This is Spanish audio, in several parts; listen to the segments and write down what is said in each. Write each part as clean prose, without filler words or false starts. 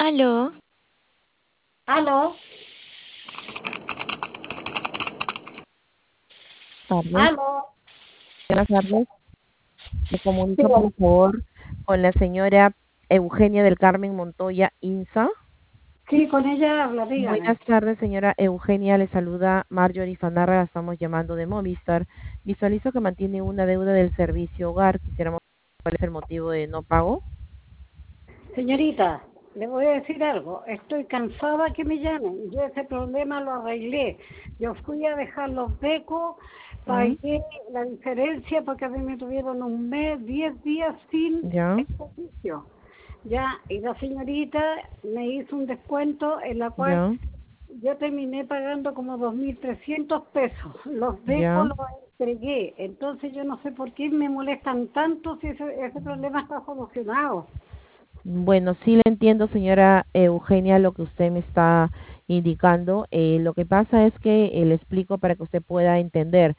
Aló, Aló, Tardes. aló. Buenas tardes. Me Sí, comunica, por favor, con la señora Eugenia del Carmen Montoya Insa. sí, con ella habla, dígame. Buenas tardes, señora Eugenia. Le saluda Marjorie Fanarra. La estamos llamando de Movistar. Visualizo que mantiene una deuda del servicio hogar. Quisiéramos saber cuál es el motivo de no pago. Señorita, le voy a decir algo. Estoy cansada que me llamen. Yo ese problema lo arreglé. Yo fui a dejar los becos, Mm, pagué la diferencia porque a mí me tuvieron un mes, 10 días sin ya, el servicio. Ya, y la señorita me hizo un descuento en la cual ya, yo terminé pagando como 2.300 pesos. Los ya. becos los entregué. Entonces yo no sé por qué me molestan tanto si ese problema está solucionado. Bueno, sí le entiendo, señora Eugenia, lo que usted me está indicando. Lo que pasa es que le explico para que usted pueda entender.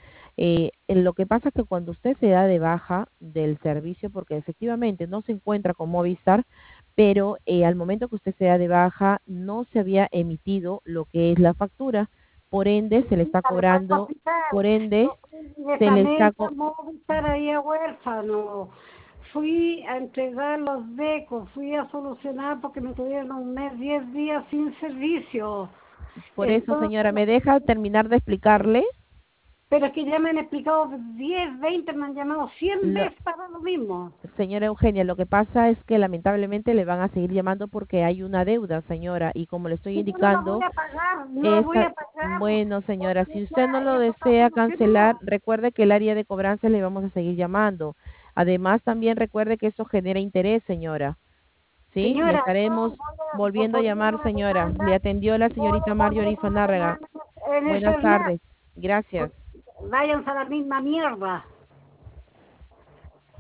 Lo que pasa es que cuando usted se da de baja del servicio, porque efectivamente no se encuentra con Movistar, pero al momento que usted se da de baja no se había emitido lo que es la factura. Por ende, se le está Señorita, le vuelvo a cobrando, explicar. por ende, Yo fui se le está... directamente a Movistar ahí a huérfano. Fui a entregar los becos, fui a solucionar porque me tuvieron un mes, 10 días sin servicio. Por eso, Entonces, señora, ¿me deja terminar de explicarle? pero es que ya me han explicado 10, 20, me han llamado 100 Lo- veces para lo mismo. Señora Eugenia, lo que pasa es que lamentablemente le van a seguir llamando porque hay una deuda, señora, y como le estoy Si yo no la voy indicando, a pagar, no la voy esa, a pagar, bueno, señora, porque si usted no ya lo eso está desea cancelar, solucionado. recuerde que el área de cobranza le vamos a seguir llamando. Además, también recuerde que eso genera interés, señora, ¿sí? Le Señora, yo estaremos volviendo a ¿por qué llamar, no me señora. Le manda? atendió la Voy señorita a volver Marjorie a Fanárraga. llamar en Buenas internet. tardes. Gracias. Váyanse a la misma mierda.